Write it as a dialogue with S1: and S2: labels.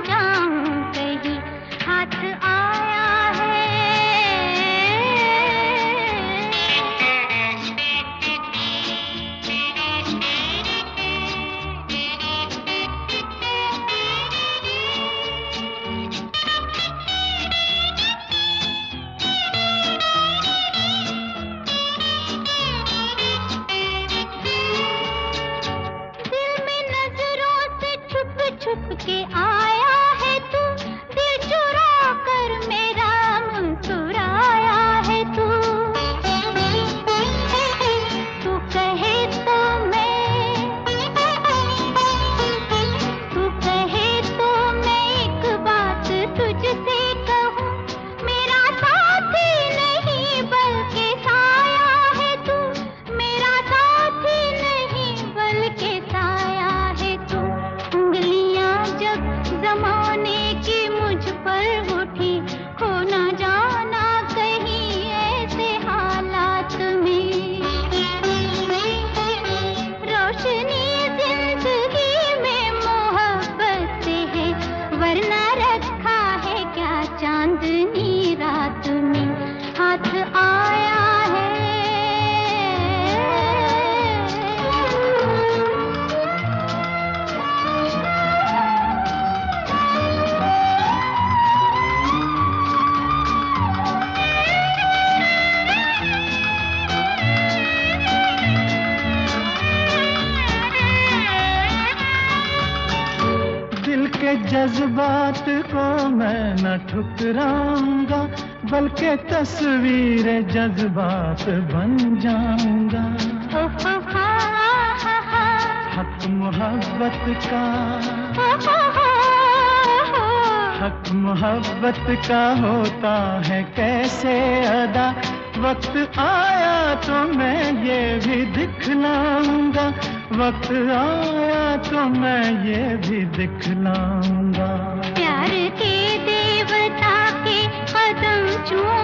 S1: जाऊं कहीं, हाथ आया है। छुप के आया है तू, दिल चुरा कर मेरा मुस्कुराया है तू। तू कहे तो मैं एक बात तुझसे कहूँ, मेरा साथी नहीं बल्कि साया है तू, मेरा साथी नहीं बल्कि साया है तू। जब ज़माने की मुझ पर उठी, खो न जाना कहीं ऐसे हालात में। रोशनी जिंदगी में मोहब्बत से है, वरना रखा है क्या चांदनी रात में, हाथ आया है।
S2: के जज्बात को मैं न ठुकराऊंगा, बल्कि तस्वीर जज्बात बन जाऊंगा। हक मोहब्बत का, हक मोहब्बत का होता है कैसे अदा, वक्त आया तो मैं ये भी दिखलाऊंगा, वक्त आया तो मैं ये भी दिखलाऊंगा।
S1: प्यार के देवता के कदम चूम